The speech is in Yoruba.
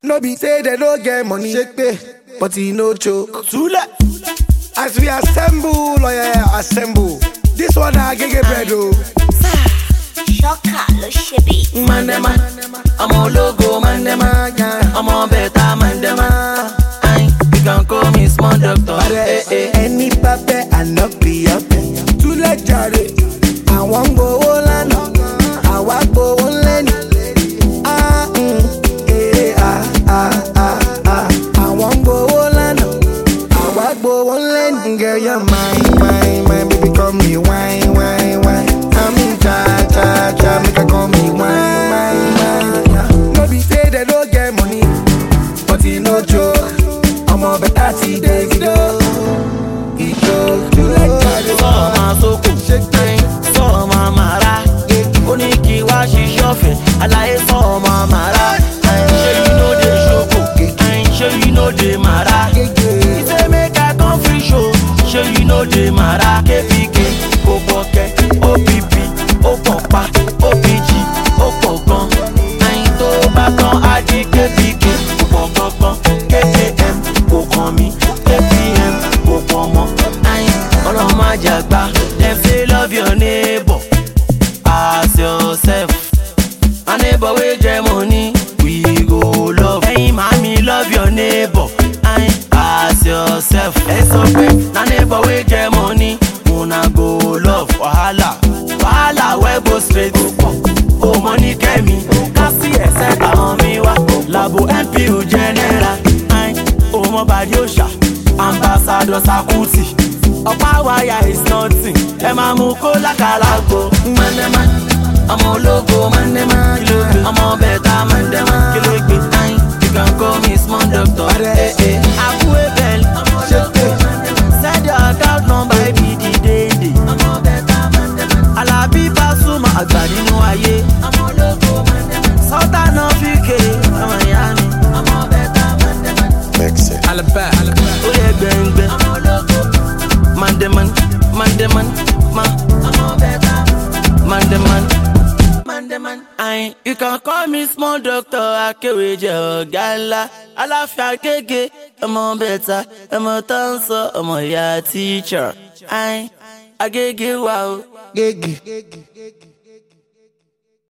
No be say they no get money, shake pay, but he no choke. Tula. As we assemble, oh yeah, assemble. This one I get bread, oh. Shocker, lo shebi. Mandema, I'm a logo, mandema, I'm a better mandema. You can call me small doctor. Any pape I not be up. Tula jare, I want go Holland, I want go Holland. I want go Holland, I want go Holland. Girl, you're mine, baby, call me wine. I'm in cha, make her call me wine. No be say they don't get money, but he no joke. I'm a better see Davido. He joke to like that. So my soko, so my mara. Oniki wa she shuffle, I like so my mara. I'm sure you know the shoko, I'm sure you know the mara. He say make I come free show, sure you know the mara. KPK, Oboke, OPP, Opopa, OPG, Opogon. I'm to back on Adi KPK, Opogon, KKM, Okomi, KPM, Okomo. I'm on my jagba. Them say love your neighbor as yourself. My neighbor with your money, we go love. Hey, mommy, love your neighbor as yourself. It's okay. My neighbor with your money, wanna go love. Wahala, we go straight. Oh, money came me. Kasi except on me wa. Labo MPU general. Oh, my body Osha. Ambassador Sakuti. Opa wire is nothing. Emma Muko la Kalago. Mandema, I'm a logo, mandema. I'm a better mandema. You can call me small doctor. Aku Ebel, send your account number, baby, the day. Alabi Pasuma, Agbani no aye. Sultan of UK, Miami. Alaba. Oye Bengbe. Mandeman, you can call me small doctor, Akeweje Gala. Alafia Gege, I'm a better, I'm a dancer, I'm a teacher. I gege wow. Gege.